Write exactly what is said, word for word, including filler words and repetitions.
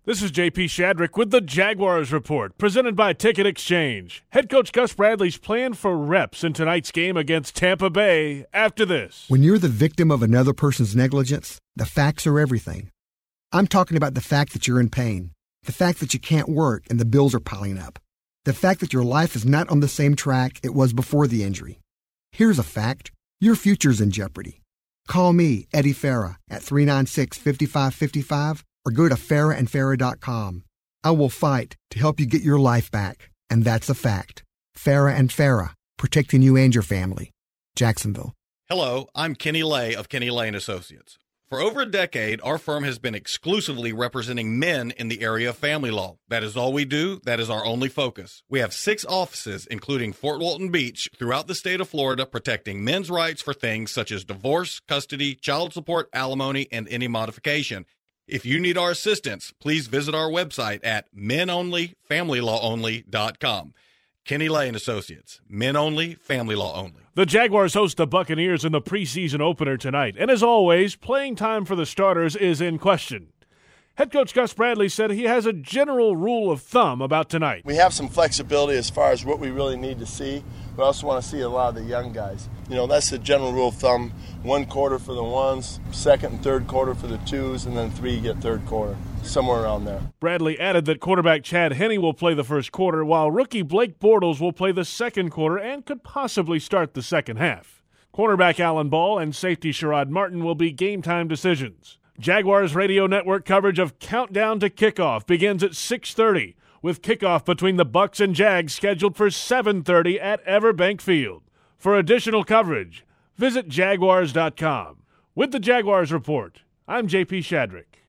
This is J P Shadrick with the Jaguars Report, presented by Ticket Exchange. Head coach Gus Bradley's plan for reps in tonight's game against Tampa Bay after this. When you're the victim of another person's negligence, the facts are everything. I'm talking about the fact that you're in pain, the fact that you can't work and the bills are piling up, the fact that your life is not on the same track it was before the injury. Here's a fact. Your future's in jeopardy. Call me, Eddie Farah, at three nine six, five five five five or go to farah and farah dot com. I will fight to help you get your life back, and that's a fact. Farah and Farah, protecting you and your family. Jacksonville. Hello, I'm Kenny Lay of Kenny Lay and Associates. For over a decade, our firm has been exclusively representing men in the area of family law. That is all we do. That is our only focus. We have six offices, including Fort Walton Beach, throughout the state of Florida, protecting men's rights for things such as divorce, custody, child support, alimony, and any modification. If you need our assistance, please visit our website at men only family law only dot com. Kenny Lay and Associates, men only, family law only. The Jaguars host the Buccaneers in the preseason opener tonight, and as always, playing time for the starters is in question. Head coach Gus Bradley said he has a general rule of thumb about tonight. We have some flexibility as far as what we really need to see. We also want to see a lot of the young guys. You know, that's the general rule of thumb. One quarter for the ones, second and third quarter for the twos, and then three get third quarter, somewhere around there. Bradley added that quarterback Chad Henne will play the first quarter, while rookie Blake Bortles will play the second quarter and could possibly start the second half. Cornerback Alan Ball and safety Sherrod Martin will be game-time decisions. Jaguars radio network coverage of Countdown to Kickoff begins at six thirty, with kickoff between the Bucs and Jags scheduled for seven thirty at Everbank Field. For additional coverage, visit jaguars dot com. With the Jaguars Report, I'm J P Shadrick.